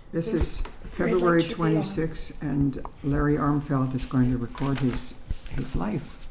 This is February 26th, and Larry Armfelt is going to record his life.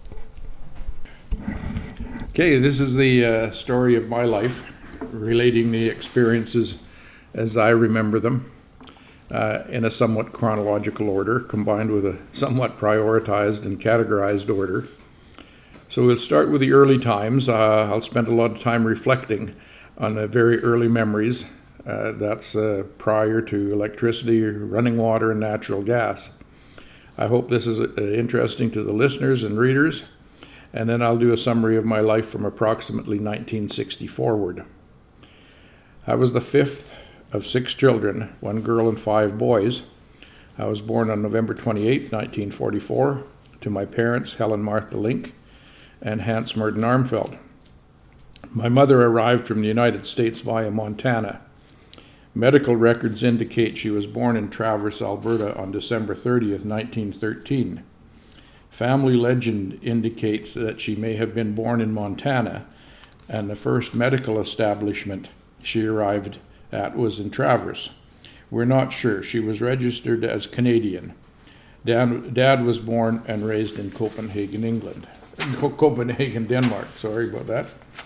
Okay, this is the story of my life, relating the experiences as I remember them, in a somewhat chronological order, combined with a somewhat prioritized and categorized order. So we'll start with the early times. I'll spend a lot of time reflecting on the very early memories. That's prior to electricity, running water, and natural gas. I hope this is interesting to the listeners and readers, and then I'll do a summary of my life from approximately 1960 forward. I was the fifth of 6 children, 1 girl and 5 boys. I was born on November 28, 1944, to my parents, Helen Martha Link and Hans Merton Armfelt. My mother arrived from the United States via Montana. Medical records indicate she was born in Traverse, Alberta on December 30th, 1913. Family legend indicates that she may have been born in Montana, and the first medical establishment she arrived at was in Traverse. We're not sure. She was registered as Canadian. Dad was born and raised in Copenhagen, Denmark. Sorry about that.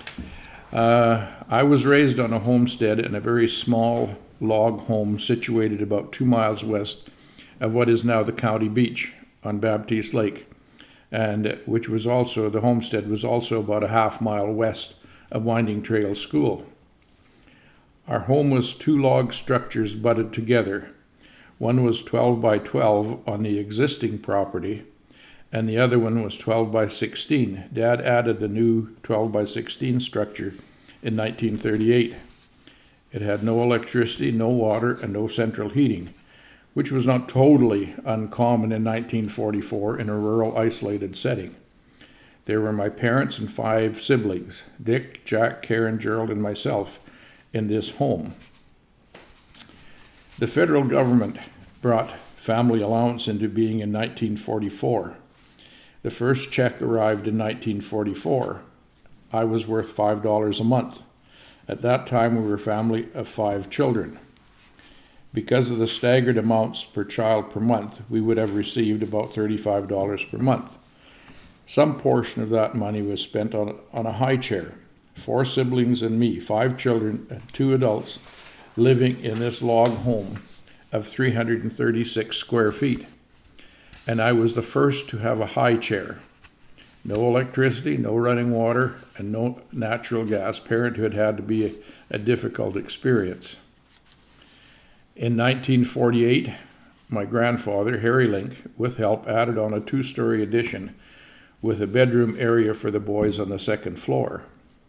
I was raised on a homestead in a very small log home situated about 2 miles west of what is now the county beach on Baptiste Lake, and which was also, the homestead was also about a half mile west of Winding Trail School. Our home was 2 log structures butted together. One was 12 by 12 on the existing property, and the other one was 12 by 16. Dad added the new 12 by 16 structure in 1938. It had no electricity, no water, and no central heating, which was not totally uncommon in 1944 in a rural, isolated setting. There were my parents and 5 siblings, Dick, Jack, Karen, Gerald, and myself, in this home. The federal government brought family allowance into being in 1944. The first check arrived in 1944. I was worth $5 a month. At that time, we were a family of 5 children. Because of the staggered amounts per child per month, we would have received about $35 per month. Some portion of that money was spent on a high chair. 4 siblings and me, 5 children and 2 adults, living in this log home of 336 square feet. And I was the first to have a high chair. No electricity, no running water, and no natural gas. Parenthood had to be a difficult experience. In 1948, my grandfather, Harry Link, with help, added on a 2-story addition with a bedroom area for the boys on the 2nd floor.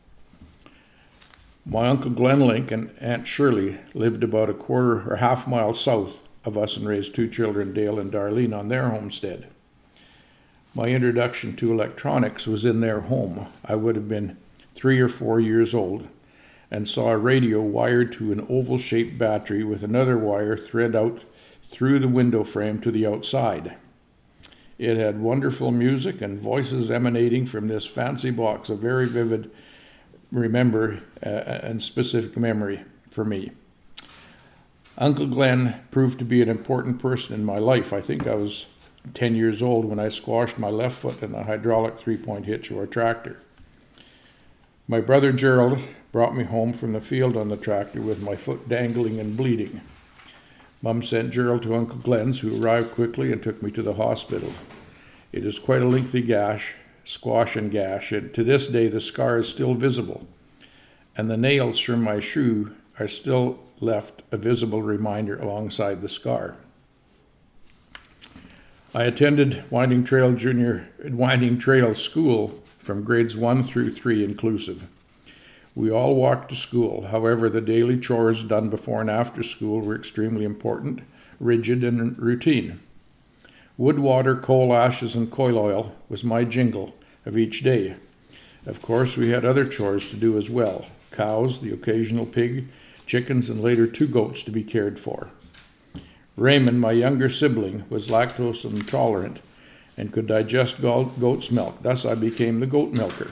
My Uncle Glenn Link and Aunt Shirley lived about a quarter or half mile south of us and raised 2 children, Dale and Darlene, on their homestead. My introduction to electronics was in their home. I would have been 3 or 4 years old and saw a radio wired to an oval-shaped battery with another wire thread out through the window frame to the outside. It had wonderful music and voices emanating from this fancy box, a very vivid and specific memory for me. Uncle Glenn proved to be an important person in my life. I think I was 10 years old when I squashed my left foot in a hydraulic 3-point hitch of our tractor. My brother Gerald brought me home from the field on the tractor with my foot dangling and bleeding. Mum sent Gerald to Uncle Glenn's, who arrived quickly and took me to the hospital. It is quite a lengthy squash and gash, and to this day the scar is still visible, and the nails from my shoe are still left a visible reminder alongside the scar. I attended Winding Trail School from grades 1 through 3 inclusive. We all walked to school. However, the daily chores done before and after school were extremely important, rigid, and routine. Wood, water, coal, ashes, and coal oil was my jingle of each day. Of course, we had other chores to do as well. Cows, the occasional pig, chickens, and later 2 goats to be cared for. Raymond, my younger sibling, was lactose intolerant and could digest goat's milk. Thus, I became the goat milker.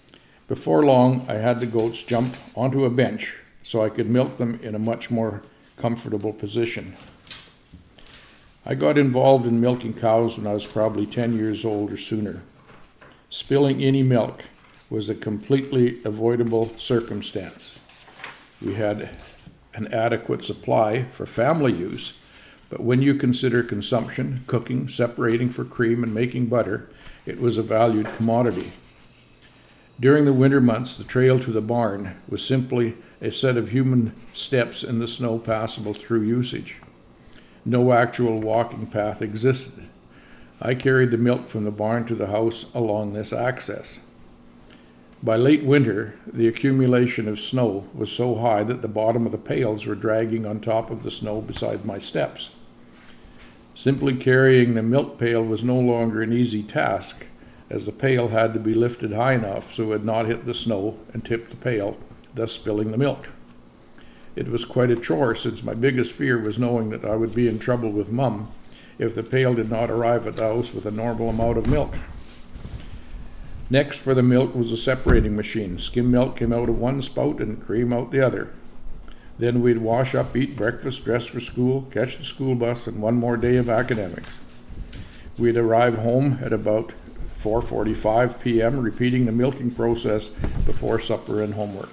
Before long, I had the goats jump onto a bench so I could milk them in a much more comfortable position. I got involved in milking cows when I was probably 10 years old or sooner. Spilling any milk was a completely avoidable circumstance. We had an adequate supply for family use, but when you consider consumption, cooking, separating for cream, and making butter, it was a valued commodity. During the winter months, the trail to the barn was simply a set of human steps in the snow passable through usage. No actual walking path existed. I carried the milk from the barn to the house along this access. By late winter, the accumulation of snow was so high that the bottom of the pails were dragging on top of the snow beside my steps. Simply carrying the milk pail was no longer an easy task, as the pail had to be lifted high enough so it would not hit the snow and tip the pail, thus spilling the milk. It was quite a chore, since my biggest fear was knowing that I would be in trouble with Mum if the pail did not arrive at the house with a normal amount of milk. Next for the milk was a separating machine. Skim milk came out of one spout and cream out the other. Then we'd wash up, eat breakfast, dress for school, catch the school bus, and one more day of academics. We'd arrive home at about 4:45 p.m., repeating the milking process before supper and homework.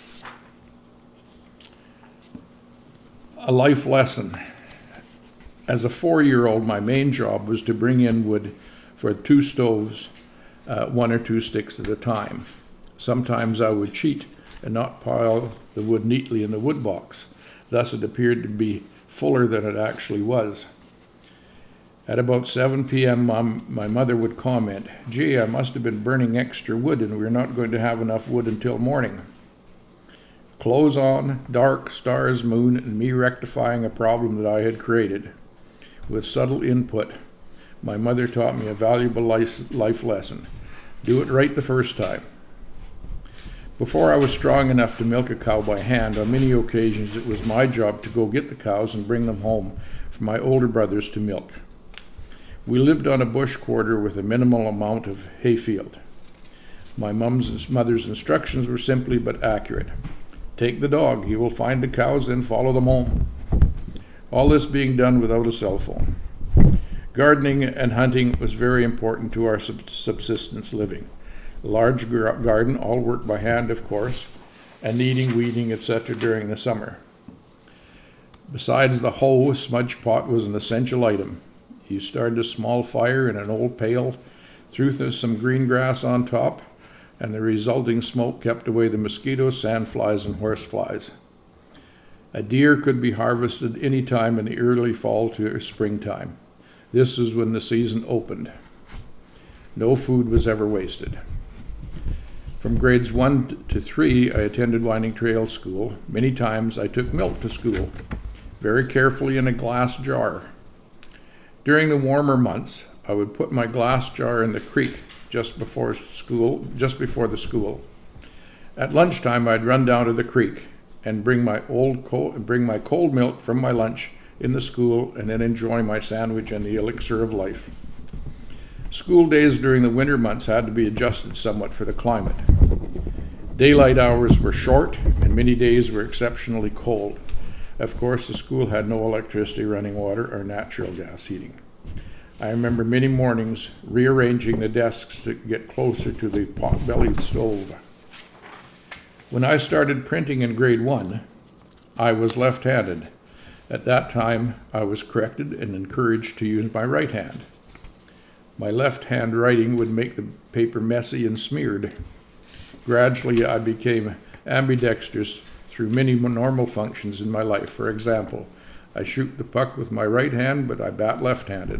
A life lesson. As a 4-year-old, my main job was to bring in wood for 2 stoves, 1 or 2 sticks at a time. Sometimes I would cheat and not pile the wood neatly in the wood box. Thus it appeared to be fuller than it actually was. At about 7 p.m., my mother would comment, "Gee, I must have been burning extra wood and we're not going to have enough wood until morning." Clothes on, dark, stars, moon, and me rectifying a problem that I had created. With subtle input, my mother taught me a valuable life lesson. Do it right the first time. Before I was strong enough to milk a cow by hand, on many occasions it was my job to go get the cows and bring them home for my older brothers to milk. We lived on a bush quarter with a minimal amount of hayfield. My mother's instructions were simply but accurate. Take the dog, he will find the cows, then follow them home. All this being done without a cell phone. Gardening and hunting was very important to our subsistence living. A large garden, all work by hand, of course, and kneading, weeding, etc. during the summer. Besides the hoe, a smudge pot was an essential item. You started a small fire in an old pail, threw some green grass on top, and the resulting smoke kept away the mosquitoes, sandflies, and horseflies. A deer could be harvested any time in the early fall to springtime. This is when the season opened. No food was ever wasted. From grades 1 to 3, I attended Winding Trail School. Many times I took milk to school, very carefully in a glass jar. During the warmer months, I would put my glass jar in the creek just before the school. At lunchtime, I'd run down to the creek and bring my cold milk from my lunch in the school, and then enjoy my sandwich and the elixir of life. School days during the winter months had to be adjusted somewhat for the climate. Daylight hours were short, and many days were exceptionally cold. Of course, the school had no electricity, running water, or natural gas heating. I remember many mornings rearranging the desks to get closer to the pot-bellied stove. When I started printing in grade 1, I was left-handed. At that time, I was corrected and encouraged to use my right hand. My left-hand writing would make the paper messy and smeared. Gradually, I became ambidextrous through many normal functions in my life. For example, I shoot the puck with my right hand, but I bat left-handed.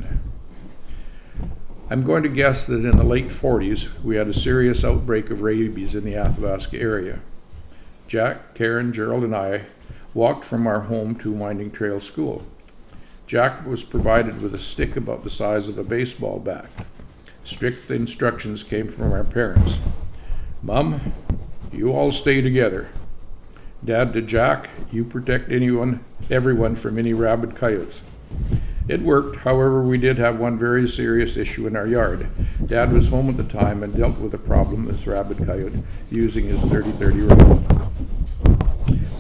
I'm going to guess that in the late 40s, we had a serious outbreak of rabies in the Athabasca area. Jack, Karen, Gerald, and I walked from our home to Winding Trail School. Jack was provided with a stick about the size of a baseball bat. Strict instructions came from our parents. "Mom, you all stay together." Dad to Jack, "You protect everyone from any rabid coyotes." It worked. However, we did have one very serious issue in our yard. Dad was home at the time and dealt with a problem, this rabid coyote, using his 30-30 rifle.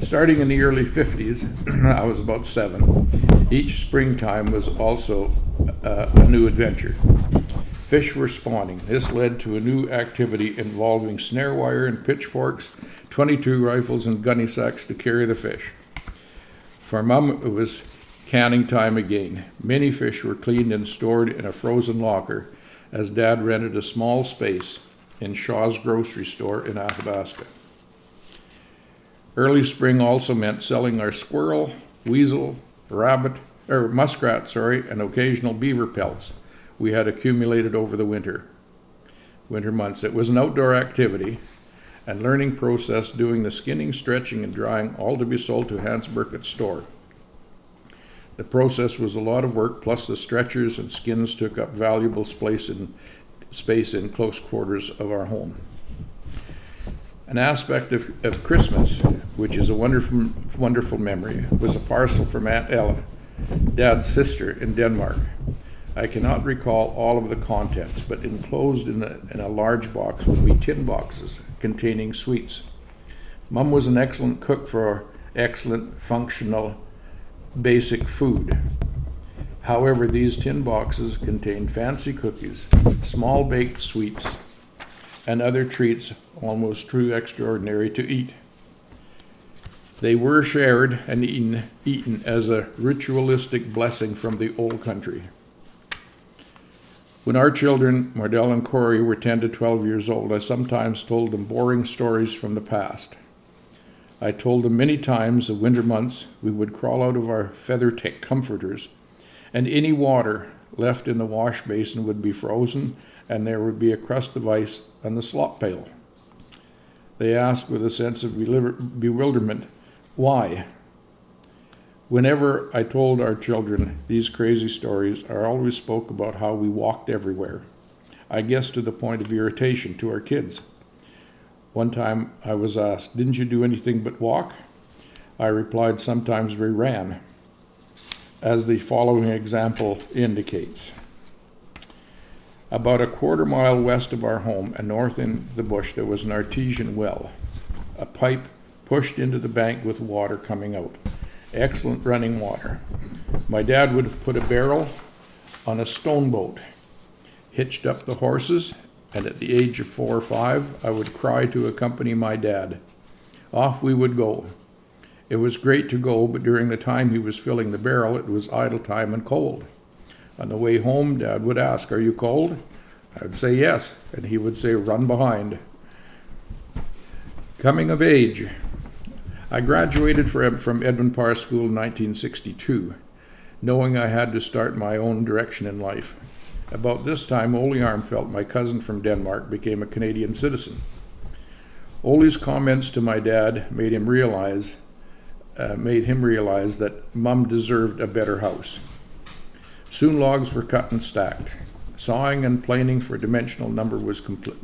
Starting in the early 50s, I was about 7. Each springtime was also a new adventure. Fish were spawning. This led to a new activity involving snare wire and pitchforks, 22 rifles and gunny sacks to carry the fish. For Mum, it was canning time again. Many fish were cleaned and stored in a frozen locker as Dad rented a small space in Shaw's grocery store in Athabasca. Early spring also meant selling our squirrel, weasel, muskrat, and occasional beaver pelts we had accumulated over the winter months. It was an outdoor activity and learning process, doing the skinning, stretching, and drying, all to be sold to Hans Burkett's store. The process was a lot of work, plus the stretchers and skins took up valuable space in close quarters of our home. An aspect of Christmas, which is a wonderful memory, was a parcel from Aunt Ella, Dad's sister in Denmark. I cannot recall all of the contents, but enclosed in a large box would be tin boxes containing sweets. Mum was an excellent cook for excellent, functional, basic food. However, these tin boxes contained fancy cookies, small baked sweets, and other treats almost too extraordinary to eat. They were shared and eaten as a ritualistic blessing from the old country. When our children, Mardell and Corey, were 10 to 12 years old, I sometimes told them boring stories from the past. I told them many times of winter months we would crawl out of our feather comforters, and any water left in the wash basin would be frozen, and there would be a crust of ice on the slop pail. They asked with a sense of bewilderment, why? Whenever I told our children these crazy stories, I always spoke about how we walked everywhere, I guess to the point of irritation to our kids. One time I was asked, "Didn't you do anything but walk?" I replied, "Sometimes we ran," as the following example indicates. About a quarter mile west of our home and north in the bush, there was an artesian well, a pipe pushed into the bank with water coming out. Excellent running water. My dad would put a barrel on a stone boat, hitched up the horses, and at the age of 4 or 5, I would cry to accompany my dad. Off we would go. It was great to go, but during the time he was filling the barrel, it was idle time and cold. On the way home, Dad would ask, "Are you cold?" I would say yes, and he would say, "Run behind." Coming of age. I graduated from Edmund Parr School in 1962, knowing I had to start my own direction in life. About this time, Ole Armfeldt, my cousin from Denmark, became a Canadian citizen. Ole's comments to my dad made him realize that Mum deserved a better house. Soon logs were cut and stacked. Sawing and planing for dimensional lumber was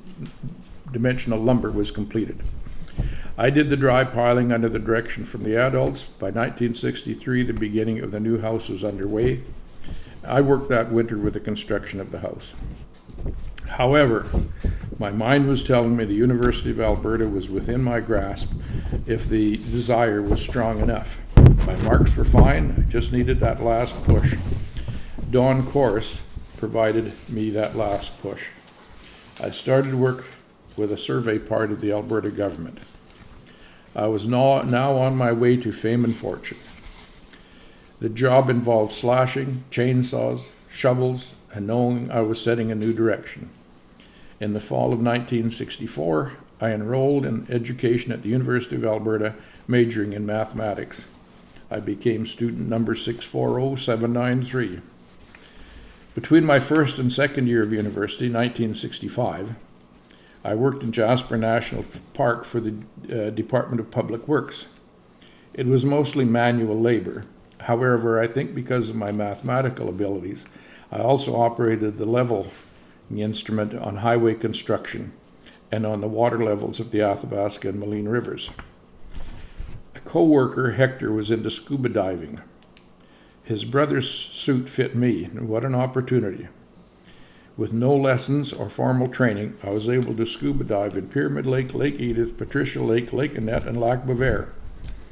completed. I did the dry piling under the direction from the adults. By 1963, the beginning of the new house was underway. I worked that winter with the construction of the house. However, my mind was telling me the University of Alberta was within my grasp if the desire was strong enough. My marks were fine, I just needed that last push. Don Course provided me that last push. I started work with a survey part of the Alberta government. I was now on my way to fame and fortune. The job involved slashing, chainsaws, shovels, and knowing I was setting a new direction. In the fall of 1964, I enrolled in education at the University of Alberta, majoring in mathematics. I became student number 640793. Between my first and second year of university, 1965, I worked in Jasper National Park for the Department of Public Works. It was mostly manual labor. However, I think because of my mathematical abilities, I also operated the leveling instrument on highway construction and on the water levels of the Athabasca and Moline rivers. A co-worker, Hector, was into scuba diving. His brother's suit fit me, and what an opportunity. With no lessons or formal training, I was able to scuba dive in Pyramid Lake, Lake Edith, Patricia Lake, Lake Annette, and Lac Beauvert.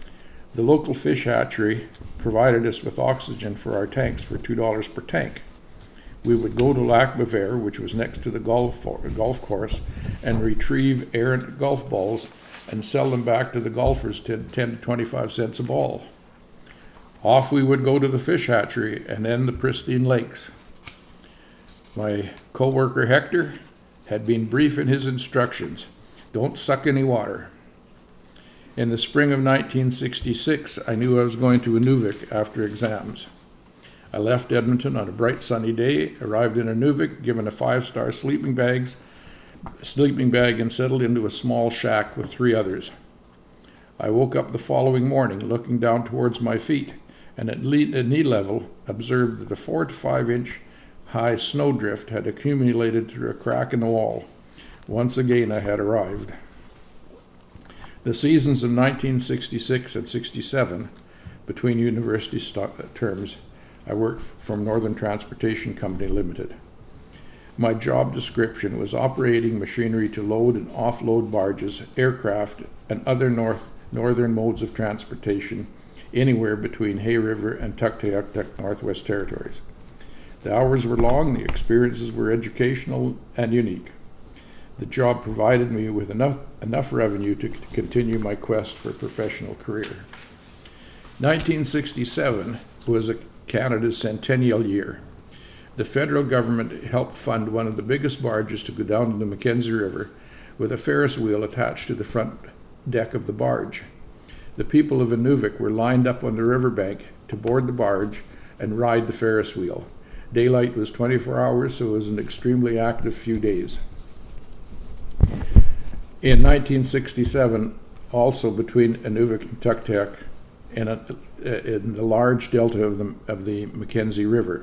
The local fish hatchery provided us with oxygen for our tanks for $2 per tank. We would go to Lac Beaver, which was next to the golf course, and retrieve errant golf balls and sell them back to the golfers 10 to 25 cents a ball. Off we would go to the fish hatchery and then the pristine lakes. My co-worker Hector had been brief in his instructions. Don't suck any water. In the spring of 1966, I knew I was going to Inuvik after exams. I left Edmonton on a bright sunny day, arrived in Inuvik, given a 5-star sleeping bag, and settled into a small shack with 3 others. I woke up the following morning, looking down towards my feet, and at knee level observed that a 4 to 5 inch high snowdrift had accumulated through a crack in the wall. Once again I had arrived. The seasons of 1966 and 67, between university terms, I worked for Northern Transportation Company Limited. My job description was operating machinery to load and offload barges, aircraft, and other northern modes of transportation anywhere between Hay River and Tuktoyaktuk, Northwest Territories. The hours were long, the experiences were educational and unique. The job provided me with enough revenue to continue my quest for a professional career. 1967 was Canada's centennial year. The federal government helped fund one of the biggest barges to go down to the Mackenzie River with a Ferris wheel attached to the front deck of the barge. The people of Inuvik were lined up on the riverbank to board the barge and ride the Ferris wheel. Daylight was 24 hours, so it was an extremely active few days. In 1967, also between Inuvik and Tuktoyaktuk, in the large delta of the Mackenzie River,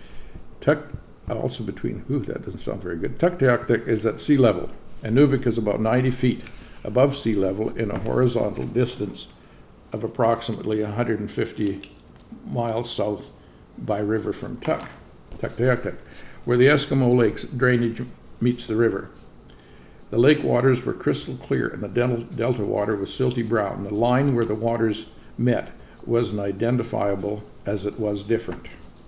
also between, that doesn't sound very good. Tuktoyaktuk is at sea level. Inuvik is about 90 feet above sea level in a horizontal distance of approximately 150 miles south by river from Tuktoyaktuk, where the Eskimo Lakes drainage meets the river. The lake waters were crystal clear and the delta water was silty brown. The line where the waters met wasn't identifiable as it was different.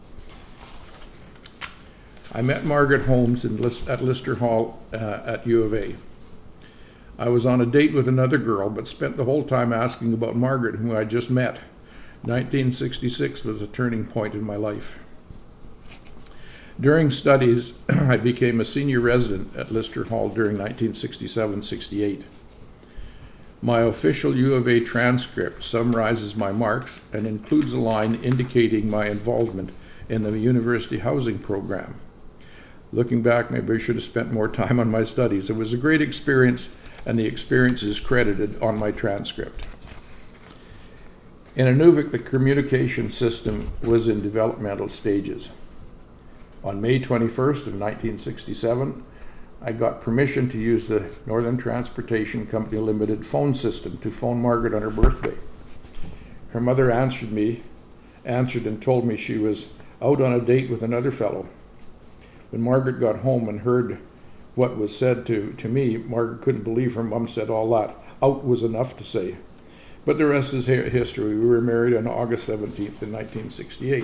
I met Margaret Holmes at Lister Hall at U of A. I was on a date with another girl, but spent the whole time asking about Margaret, whom I just met. 1966 was a turning point in my life. During studies, I became a senior resident at Lister Hall during 1967-68. My official U of A transcript summarizes my marks and includes a line indicating my involvement in the university housing program. Looking back, maybe I should have spent more time on my studies. It was a great experience, and the experience is credited on my transcript. In Inuvik, the communication system was in developmental stages. On May 21st of 1967, I got permission to use the Northern Transportation Company Limited phone system to phone Margaret on her birthday. Her mother answered and told me she was out on a date with another fellow. When Margaret got home and heard what was said to me, Margaret couldn't believe her mom said all that. Out was enough to say. But the rest is history. We were married on August 17th in 1968.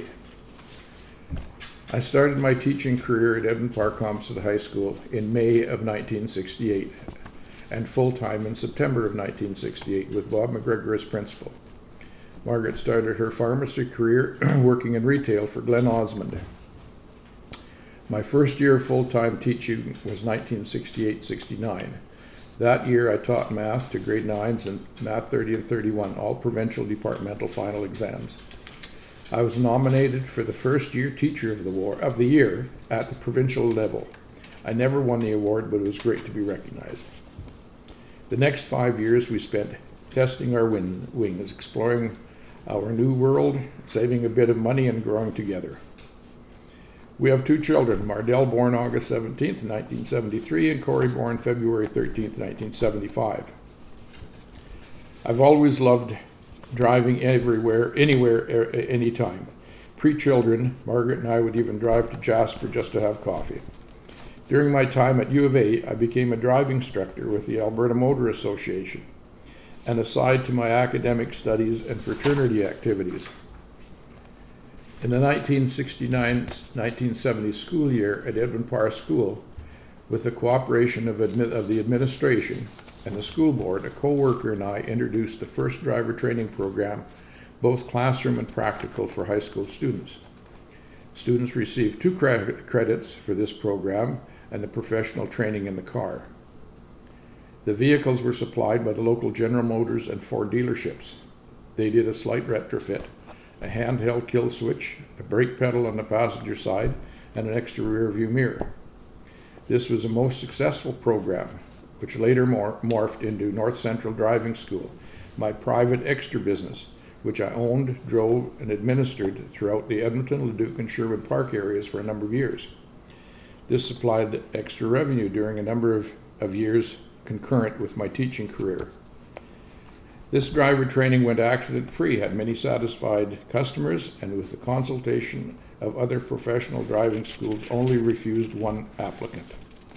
I started my teaching career at Edmund Park Homestead High School in May of 1968 and full-time in September of 1968 with Bob McGregor as principal. Margaret started her pharmacy career working in retail for Glen Osmond. My first year of full-time teaching was 1968-69. That year I taught math to grade 9s and math 30 and 31, all provincial departmental final exams. I was nominated for the first year Teacher of the Year at the provincial level. I never won the award, but it was great to be recognized. The next 5 years we spent testing our wings, exploring our new world, saving a bit of money, and growing together. We have 2 children, Mardell, born August 17th, 1973, and Corey, born February 13th, 1975. I've always loved driving everywhere, anywhere, anytime. Pre-children, Margaret and I would even drive to Jasper just to have coffee. During my time at U of A, I became a driving instructor with the Alberta Motor Association. and aside to my academic studies and fraternity activities. In the 1969-1970 school year at Edwin Parr School, with the cooperation of the administration and the school board, a co-worker and I introduced the first driver training program, both classroom and practical, for high school students. Students received 2 credits for this program and the professional training in the car. The vehicles were supplied by the local General Motors and Ford dealerships. They did a slight retrofit, a handheld kill switch, a brake pedal on the passenger side, and an extra rear view mirror. This was a most successful program, which later morphed into North Central Driving School, my private extra business, which I owned, drove, and administered throughout the Edmonton, Leduc, and Sherwood Park areas for a number of years. This supplied extra revenue during a number of years concurrent with my teaching career. This driver training went accident-free, had many satisfied customers, and with the consultation of other professional driving schools, only refused one applicant.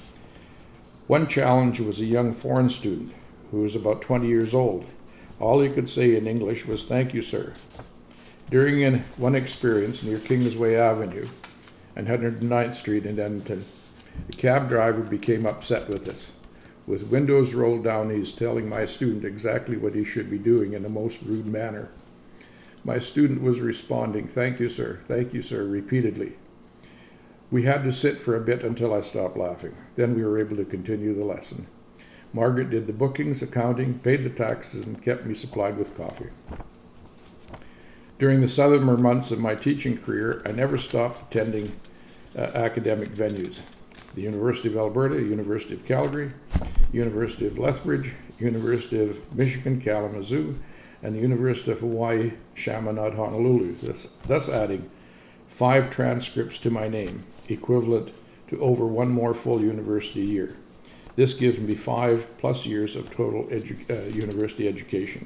One challenge was a young foreign student who was about 20 years old. All he could say in English was, "Thank you, sir." During one experience near Kingsway Avenue and 109th Street in Edmonton, the cab driver became upset with us. With windows rolled down, he's telling my student exactly what he should be doing in a most rude manner. My student was responding, "Thank you, sir, repeatedly. We had to sit for a bit until I stopped laughing. Then we were able to continue the lesson. Margaret did the bookings, accounting, paid the taxes, and kept me supplied with coffee. During the summer months of my teaching career, I never stopped attending academic venues. The University of Alberta, University of Calgary, University of Lethbridge, University of Michigan, Kalamazoo, and the University of Hawaii, Chaminade, Honolulu, thus adding 5 transcripts to my name, equivalent to over 1 more full university year. This gives me 5+ years of total university education.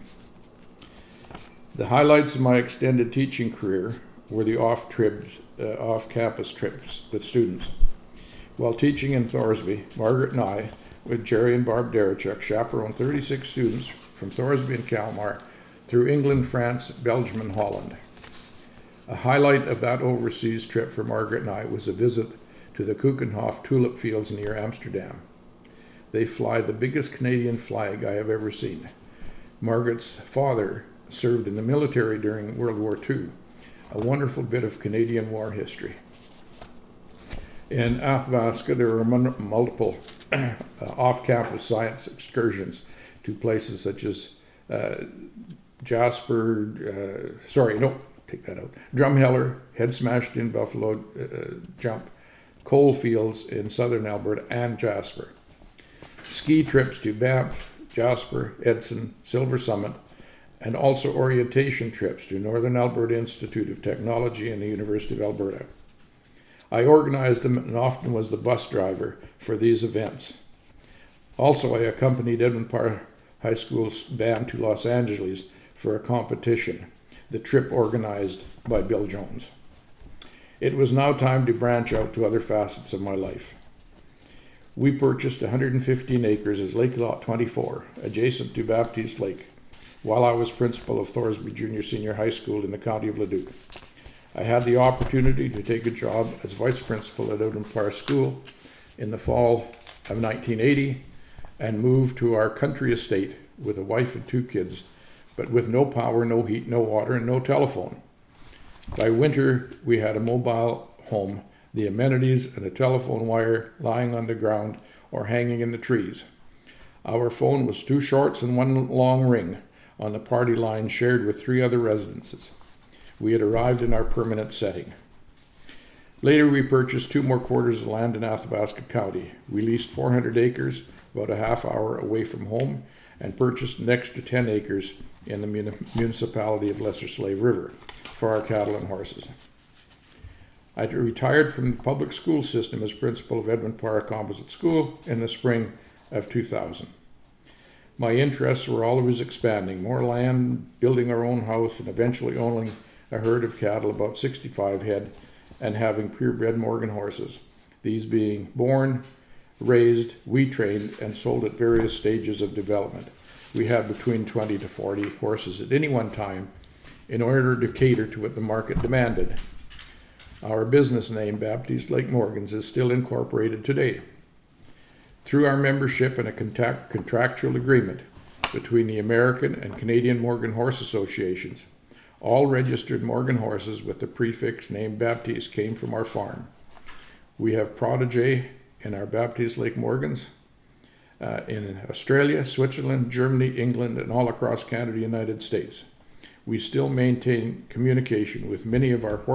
The highlights of my extended teaching career were the off-campus trips with students. While teaching in Thorsby, Margaret and I, with Jerry and Barb Derechuk, chaperoned 36 students from Thorsby and Kalmar through England, France, Belgium, and Holland. A highlight of that overseas trip for Margaret and I was a visit to the Keukenhof tulip fields near Amsterdam. They fly the biggest Canadian flag I have ever seen. Margaret's father served in the military during World War II, a wonderful bit of Canadian war history. In Athabasca, there were multiple off-campus science excursions to places such as Drumheller, Head Smashed In Buffalo Jump, coal fields in southern Alberta, and Jasper. Ski trips to Banff, Jasper, Edson, Silver Summit, and also orientation trips to Northern Alberta Institute of Technology and the University of Alberta. I organized them and often was the bus driver for these events. Also, I accompanied Edwin Parr High School's band to Los Angeles for a competition, the trip organized by Bill Jones. It was now time to branch out to other facets of my life. We purchased 115 acres as Lake Lot 24, adjacent to Baptiste Lake, while I was principal of Thorsby Junior Senior High School in the county of Leduc. I had the opportunity to take a job as vice principal at Edwin Parr School in the fall of 1980 and moved to our country estate with a wife and 2 kids, but with no power, no heat, no water, and no telephone. By winter, we had a mobile home, the amenities and a telephone wire lying on the ground or hanging in the trees. Our phone was 2 shorts and 1 long ring on the party line shared with 3 other residences. We had arrived in our permanent setting. Later, we purchased 2 more quarters of land in Athabasca County. We leased 400 acres, about a half hour away from home, and purchased an extra 10 acres in the municipality of Lesser Slave River for our cattle and horses. I retired from the public school system as principal of Edwin Parr Composite School in the spring of 2000. My interests were always expanding, more land, building our own house, and eventually owning a herd of cattle, about 65 head, and having purebred Morgan horses, these being born, raised, we trained, and sold at various stages of development. we had between 20 to 40 horses at any one time in order to cater to what the market demanded. Our business name, Baptiste Lake Morgans, is still incorporated today. Through our membership in a contractual agreement between the American and Canadian Morgan Horse Associations, all registered Morgan horses with the prefix name Baptiste came from our farm. We have protege in our Baptiste Lake Morgans in Australia, Switzerland, Germany, England, and all across Canada, United States. We still maintain communication with many of our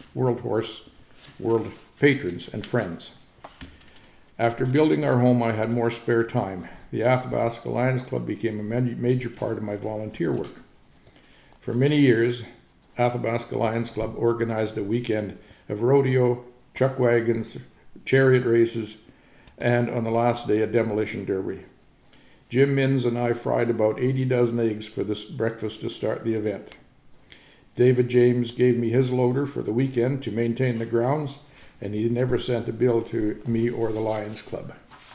world patrons and friends. After building our home, I had more spare time. The Athabasca Lions Club became a major part of my volunteer work. For many years, Athabasca Lions Club organized a weekend of rodeo, chuck wagons, chariot races, and on the last day, a demolition derby. Jim Minns and I fried about 80 dozen eggs for this breakfast to start the event. David James gave me his loader for the weekend to maintain the grounds, and he never sent a bill to me or the Lions Club.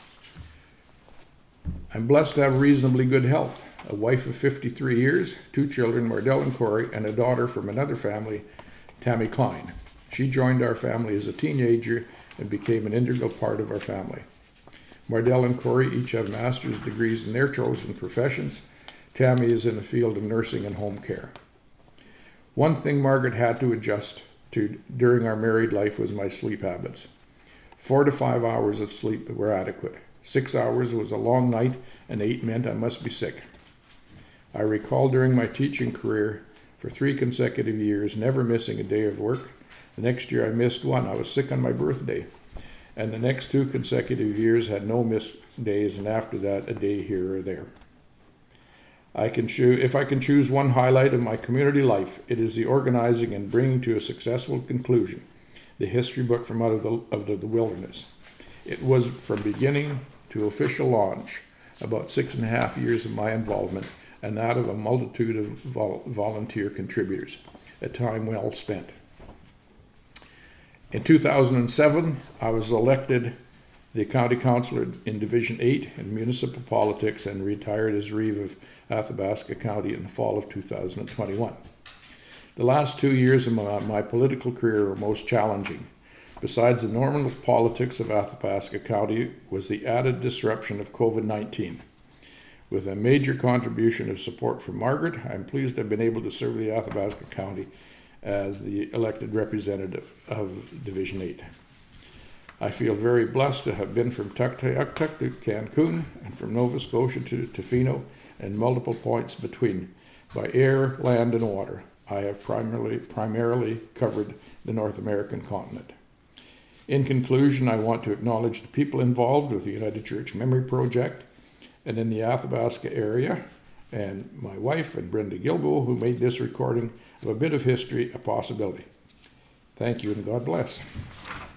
I'm blessed to have reasonably good health, a wife of 53 years, 2 children, Mardell and Corey, and a daughter from another family, Tammy Klein. She joined our family as a teenager and became an integral part of our family. Mardell and Corey each have master's degrees in their chosen professions. Tammy is in the field of nursing and home care. One thing Margaret had to adjust to during our married life was my sleep habits. 4 to 5 hours of sleep were adequate. 6 hours was a long night, and 8 meant I must be sick. I recall during my teaching career for 3 consecutive years never missing a day of work. The next year I missed one. I was sick on my birthday. And the next 2 consecutive years had no missed days, and after that, a day here or there. If I can choose one highlight of my community life, it is the organizing and bringing to a successful conclusion the history book from out of the wilderness. It was from beginning to official launch about 6.5 years of my involvement and that of a multitude of volunteer contributors, a time well spent. In 2007, I was elected the county councillor in Division 8 in municipal politics and retired as Reeve of Athabasca County in the fall of 2021. The last 2 years of my political career were most challenging. Besides the normal politics of Athabasca County was the added disruption of COVID-19. With a major contribution of support from Margaret, I am pleased to have been able to serve the Athabasca County as the elected representative of Division 8. I feel very blessed to have been from Tuktoyaktuk to Cancun and from Nova Scotia to Tofino and multiple points between by air, land, and water. I have primarily covered the North American continent. In conclusion, I want to acknowledge the people involved with the United Church Memory Project and in the Athabasca area, and my wife and Brenda Gilbo, who made this recording of a bit of history a possibility. Thank you and God bless.